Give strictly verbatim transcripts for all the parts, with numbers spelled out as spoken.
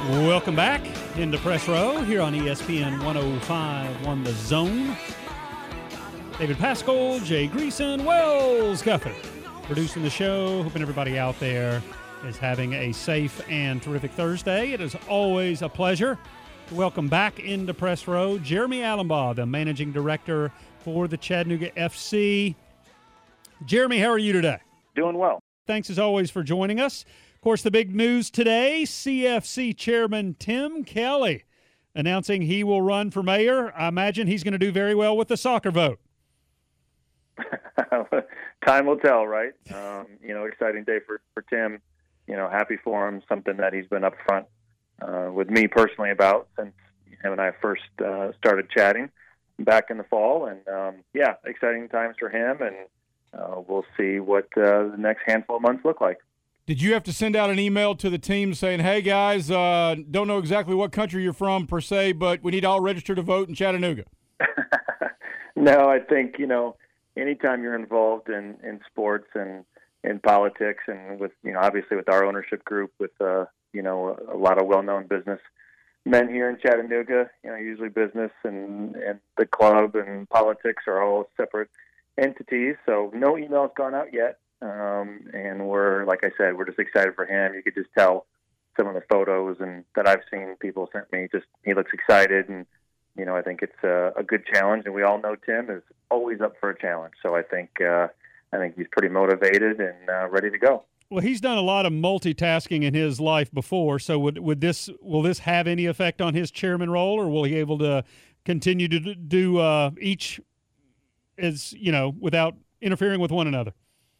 Welcome back into Press Row here on E S P N one oh five point one The Zone. David Pascal, Jay Greason, Wells Guthrie producing the show. Hoping everybody out there is having a safe and terrific Thursday. It is always a pleasure to welcome back into Press Row Jeremy Allenbaugh, the managing director for the Chattanooga F C. Jeremy, how are you today? Doing well. Thanks as always for joining us. Of course, the big news today, C F C Chairman Tim Kelly announcing he will run for mayor. I imagine he's going to do very well with the soccer vote. Time will tell, right? Um, you know, exciting day for, for Tim. You know, happy for him, something that he's been upfront uh, with me personally about since him and I first uh, started chatting back in the fall. And, um, yeah, exciting times for him, and uh, we'll see what uh, the next handful of months look like. Did you have to send out an email to the team saying, hey, guys, uh, don't know exactly what country you're from per se, but we need to all register to vote in Chattanooga? No, I think, you know, anytime you're involved in, in sports and in politics and with, you know, obviously with our ownership group, with, uh, you know, a, a lot of well-known business men here in Chattanooga, you know, usually business and, and the club and politics are all separate entities. So no email's gone out yet. Um, and we're, like I said, we're just excited for him. You could just tell some of the photos and that I've seen people sent me, just he looks excited. And, you know, I think it's a, a good challenge. And we all know Tim is always up for a challenge. So I think, uh, I think he's pretty motivated and uh, ready to go. Well, he's done a lot of multitasking in his life before. So would, would this, will this have any effect on his chairman role, or will he able to continue to do uh, each as, you know, without interfering with one another?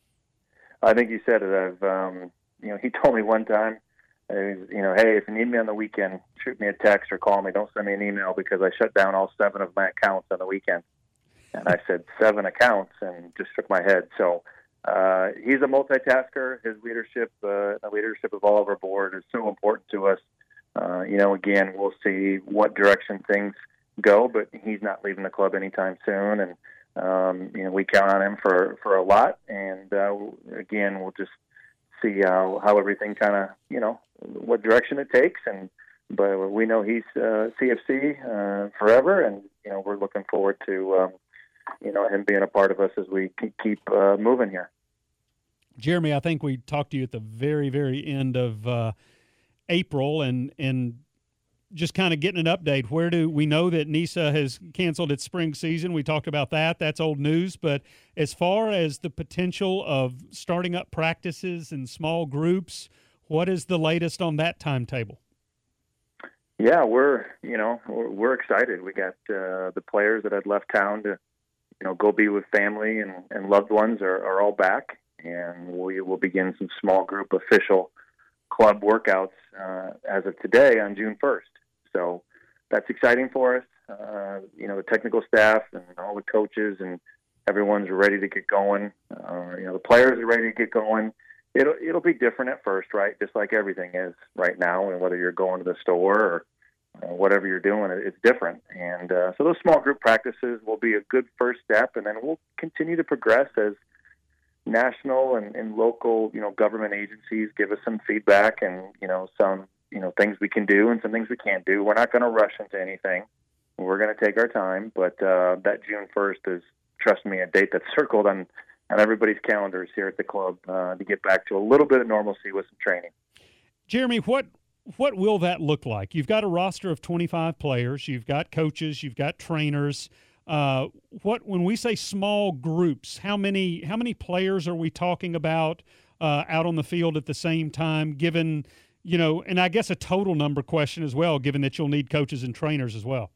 I think you said it. I've, um, you know, he told me one time, uh, you know, hey, if you need me on the weekend, shoot me a text or call me. Don't send me an email because I shut down all seven of my accounts on the weekend. And I said, seven accounts, and just shook my head. So uh, he's a multitasker. His leadership, uh, the leadership of all of our board is so important to us. Uh, you know, again, we'll see what direction things go, but he's not leaving the club anytime soon. And Um, you know, we count on him for, for a lot, and uh, again, we'll just see how, how everything kind of, you know, what direction it takes. And but we know he's uh, C F C uh, forever, and you know, we're looking forward to um, you know, him being a part of us as we keep uh, moving here. Jeremy, I think we talked to you at the very, very end of uh, April, and and. Just kind of getting an update. Where do we know that NISA has canceled its spring season? We talked about that. That's old news. But as far as the potential of starting up practices in small groups, what is the latest on that timetable? Yeah, we're, you know, we're, we're excited. We got uh, the players that had left town to, you know, go be with family and, and loved ones are, are all back. And we will begin some small group official club workouts uh, as of today on June first. So that's exciting for us. Uh, you know, the technical staff and all the coaches and everyone's ready to get going. Uh, you know, the players are ready to get going. It'll it'll be different at first, right? Just like everything is right now, and whether you're going to the store or uh, whatever you're doing, it's different. And uh, so those small group practices will be a good first step, and then we'll continue to progress as national and, and local, you know, government agencies give us some feedback and, you know, some you know, things we can do and some things we can't do. We're not going to rush into anything. We're going to take our time, but uh, that June first is, trust me, a date that's circled on, on everybody's calendars here at the club uh, to get back to a little bit of normalcy with some training. Jeremy, what what will that look like? You've got a roster of twenty-five players. You've got coaches. You've got trainers. Uh, what when we say small groups, how many how many players are we talking about uh, out on the field at the same time, given – you know, and I guess a total number question as well, given that you'll need coaches and trainers as well.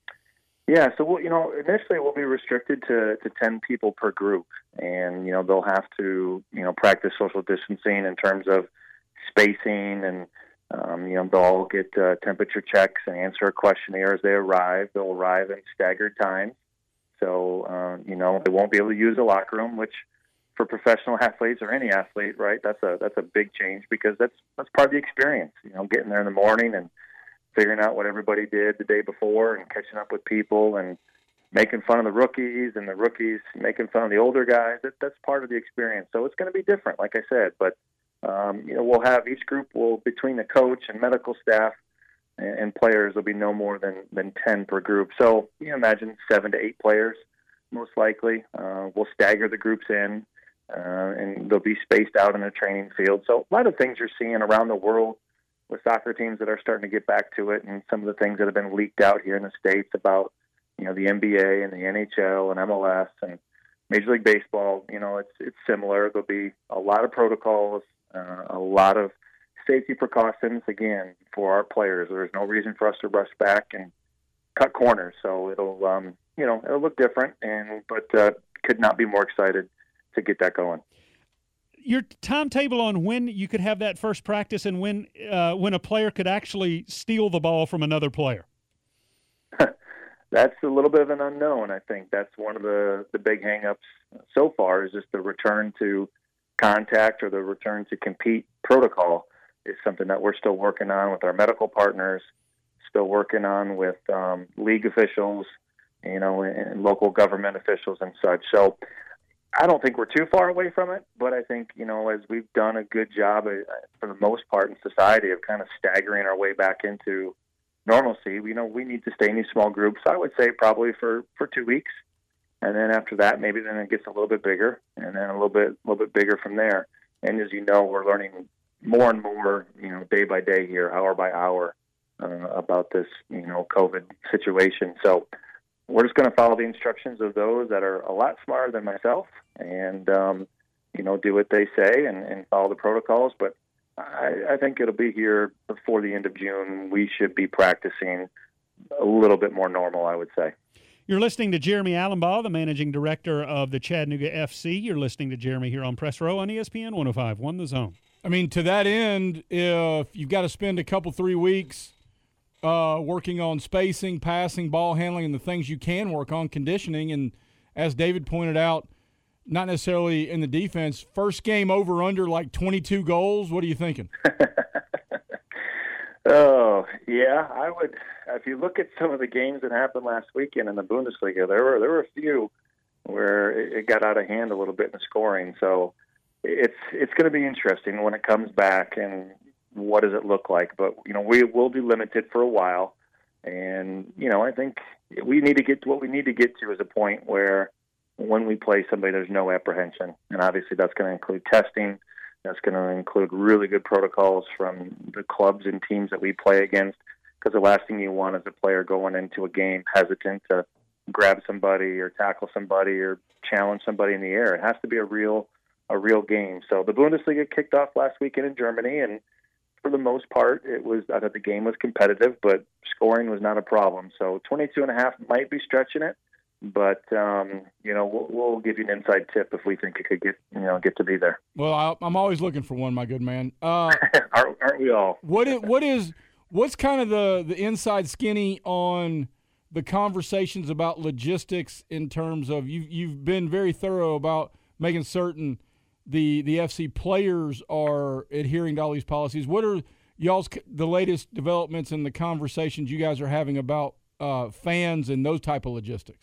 Yeah, so, we'll, you know, initially we'll be restricted to, to ten people per group. And, you know, they'll have to, you know, practice social distancing in terms of spacing. And, um, you know, they'll all get uh, temperature checks and answer a questionnaire as they arrive. They'll arrive in staggered times. So, uh, you know, they won't be able to use a locker room, which for professional athletes or any athlete, right? That's a that's a big change because that's that's part of the experience. You know, getting there in the morning and figuring out what everybody did the day before and catching up with people and making fun of the rookies and the rookies making fun of the older guys. That that's part of the experience. So it's going to be different, like I said. But um, you know, we'll have each group will between the coach and medical staff and, and players will be no more than, than ten per group. So you know, imagine seven to eight players, most likely. Uh, we'll stagger the groups in, uh, and they'll be spaced out in a training field. So a lot of things you're seeing around the world with soccer teams that are starting to get back to it, and some of the things that have been leaked out here in the States about, you know, the N B A and the N H L and M L S and Major League Baseball. You know, it's it's similar. There'll be a lot of protocols, uh, a lot of safety precautions, again, for our players. There's no reason for us to rush back and cut corners. So it'll, um, you know, it'll look different, and but uh, could not be more excited to get that going. Your timetable on when you could have that first practice and when uh, when a player could actually steal the ball from another player? That's a little bit of an unknown. I think that's one of the, the big hang-ups so far is just the return to contact or the return to compete protocol is something that we're still working on with our medical partners, still working on with um, league officials, you know, and local government officials and such. So I don't think we're too far away from it, but I think, you know, as we've done a good job uh, for the most part in society of kind of staggering our way back into normalcy, you know, we need to stay in these small groups. I would say probably for, for two weeks. And then after that, maybe then it gets a little bit bigger and then a little bit, a little bit bigger from there. And as you know, we're learning more and more, you know, day by day here, hour by hour, uh, about this, you know, COVID situation. So we're just going to follow the instructions of those that are a lot smarter than myself and, um, you know, do what they say and, and follow the protocols. But I, I think it'll be here before the end of June. We should be practicing a little bit more normal, I would say. You're listening to Jeremy Allenbaugh, the managing director of the Chattanooga F C. You're listening to Jeremy here on Press Row on E S P N one oh five point one The Zone. I mean, to that end, if you've got to spend a couple, three weeks uh, working on spacing, passing, ball handling, and the things you can work on, conditioning, and as David pointed out, not necessarily in the defense. First game over under like twenty-two goals. What are you thinking? Oh, yeah, I would. If you look at some of the games that happened last weekend in the Bundesliga, there were there were a few where it got out of hand a little bit in the scoring. So it's it's going to be interesting when it comes back and what does it look like. But you know, we will be limited for a while, and you know, I think we need to get to what we need to get to is a point where when we play somebody, there's no apprehension. And obviously that's going to include testing. That's going to include really good protocols from the clubs and teams that we play against, because the last thing you want is a player going into a game hesitant to grab somebody or tackle somebody or challenge somebody in the air. It has to be a real a real game. So the Bundesliga kicked off last weekend in Germany, and for the most part, it was I thought the game was competitive, but scoring was not a problem. So twenty-two and a half might be stretching it. But um, you know, we'll, we'll give you an inside tip if we think it could get you know get to be there. Well, I, I'm always looking for one, my good man. Uh, aren't, aren't we all? what is, what is what's kind of the the inside skinny on the conversations about logistics in terms of you you've been very thorough about making certain the the F C players are adhering to all these policies. What are y'all's the latest developments in the conversations you guys are having about uh, fans and those type of logistics?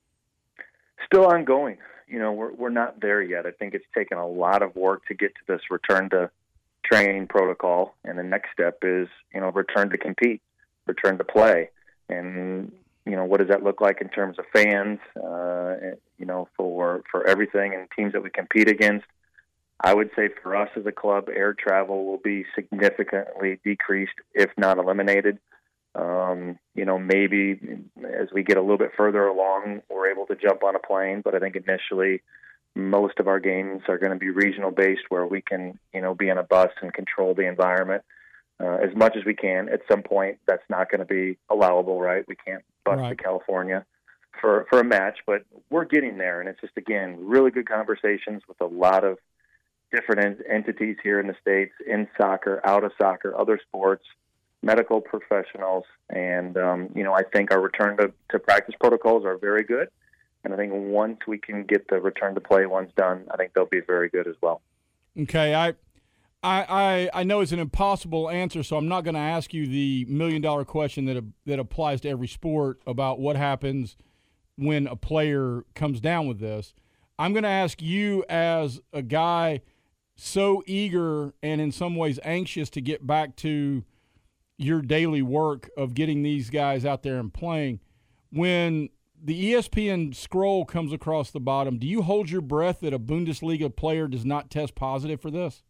Still ongoing. You know, we're we're not there yet. I think it's taken a lot of work to get to this return to training protocol, and the next step is, you know, return to compete, return to play. And, you know, what does that look like in terms of fans, uh, you know, for, for everything and teams that we compete against? I would say for us as a club, air travel will be significantly decreased, if not eliminated. Um, you know, maybe as we get a little bit further along, we're able to jump on a plane. But I think initially most of our games are going to be regional based, where we can, you know, be on a bus and control the environment uh, as much as we can. At some point, that's not going to be allowable, right? We can't bus right. to California for, for a match, but we're getting there. And it's just, again, really good conversations with a lot of different ent- entities here in the States, in soccer, out of soccer, other sports, medical professionals, and um, you know, I think our return to, to practice protocols are very good, and I think once we can get the return to play ones done, I think they'll be very good as well. Okay, I, I, I know it's an impossible answer, so I'm not going to ask you the million dollar question that that applies to every sport about what happens when a player comes down with this. I'm going to ask you as a guy so eager and in some ways anxious to get back to your daily work of getting these guys out there and playing. When the E S P N scroll comes across the bottom, do you hold your breath that a Bundesliga player does not test positive for this?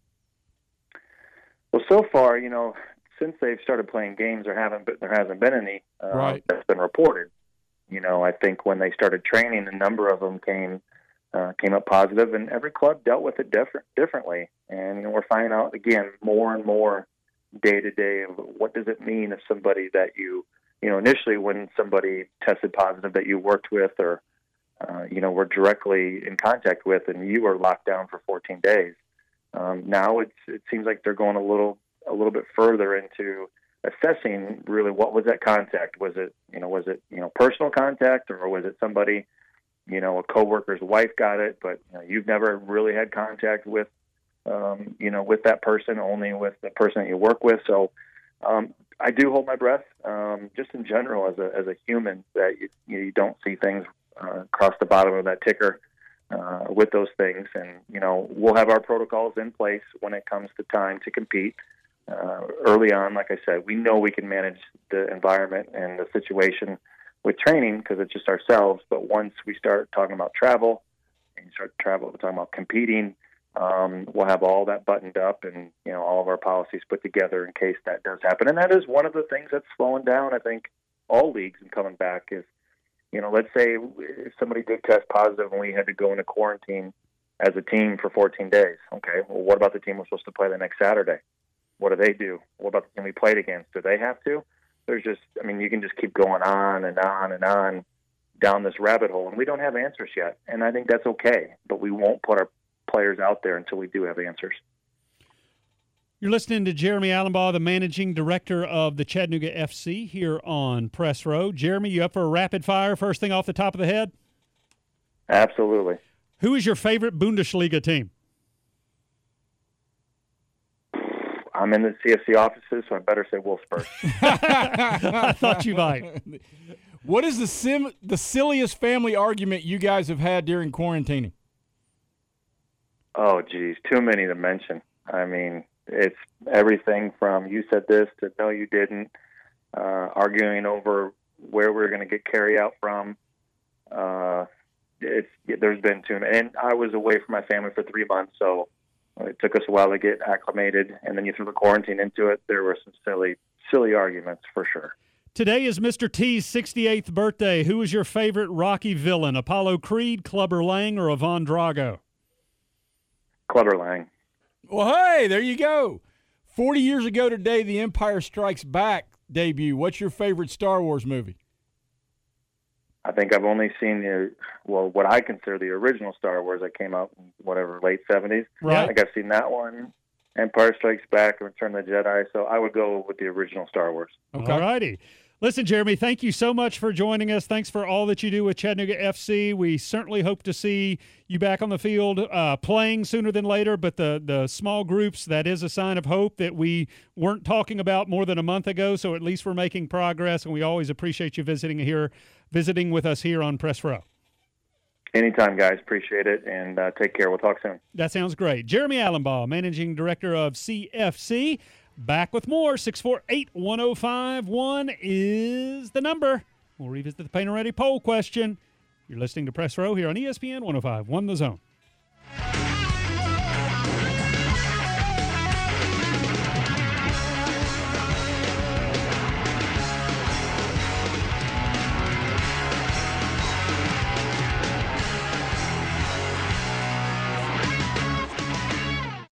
Well, so far, you know, since they've started playing games, there haven't been, there hasn't been any uh, right. that's been reported. You know, I think when they started training, a number of them came uh, came up positive, and every club dealt with it different differently. And you know, we're finding out again more and more day to day of what does it mean if somebody that you you know initially when somebody tested positive that you worked with or uh, you know were directly in contact with, and you were locked down for fourteen days. Um, now it's it seems like they're going a little a little bit further into assessing really what was that contact. Was it you know was it you know personal contact, or was it somebody you know a coworker's wife got it, but you know, you've never really had contact with um, you know with that person, only with the person that you work with. So um, I do hold my breath, um, just in general as a as a human, that you you don't see things uh, across the bottom of that ticker. Uh, with those things, and you know we'll have our protocols in place when it comes to time to compete. Uh, early on, like I said, we know we can manage the environment and the situation with training because it's just ourselves. But once we start talking about travel, and you start travel, we're talking about competing, um, we'll have all that buttoned up and you know all of our policies put together in case that does happen. And that is one of the things that's slowing down, I think, all leagues and coming back is. You know, let's say if somebody did test positive and we had to go into quarantine as a team for fourteen days. Okay, well, what about the team we're supposed to play the next Saturday? What do they do? What about the team we played against? Do they have to? There's just, I mean, you can just keep going on and on and on down this rabbit hole, and we don't have answers yet. And I think that's okay, but we won't put our players out there until we do have answers. You're listening to Jeremy Allenbaugh, the managing director of the Chattanooga F C here on Press Row. Jeremy, you up for a rapid fire first thing off the top of the head? Absolutely. Who is your favorite Bundesliga team? I'm in the C F C offices, so I better say Wolfsburg. I thought you might. What is the sim- the silliest family argument you guys have had during quarantining? Oh, geez, too many to mention. I mean, it's everything from you said this to no, you didn't, uh, arguing over where we're going to get carry out from. Uh, it's there's been too many. And I was away from my family for three months, so it took us a while to get acclimated. And then you threw the quarantine into it. There were some silly, silly arguments for sure. Today is Mister T's sixty-eighth birthday. Who is your favorite Rocky villain, Apollo Creed, Clubber Lang, or Ivan Drago? Clubber Lang. Well, hey, there you go. forty years ago today, The Empire Strikes Back debut. What's your favorite Star Wars movie? I think I've only seen the, well, what I consider the original Star Wars that came out in whatever, late seventies. Right. I think I've seen that one, Empire Strikes Back, and Return of the Jedi. So I would go with the original Star Wars. Okay. All righty. Listen, Jeremy, thank you so much for joining us. Thanks for all that you do with Chattanooga F C. We certainly hope to see you back on the field uh, playing sooner than later, but the, the small groups, that is a sign of hope that we weren't talking about more than a month ago, so at least we're making progress, and we always appreciate you visiting here, visiting with us here on Press Row. Anytime, guys. Appreciate it, and uh, take care. We'll talk soon. That sounds great. Jeremy Allenbaugh, Managing Director of C F C. Back with more. six four eight, one oh five one is the number. We'll revisit the Painter Ready poll question. You're listening to Press Row here on E S P N one oh five point one The Zone.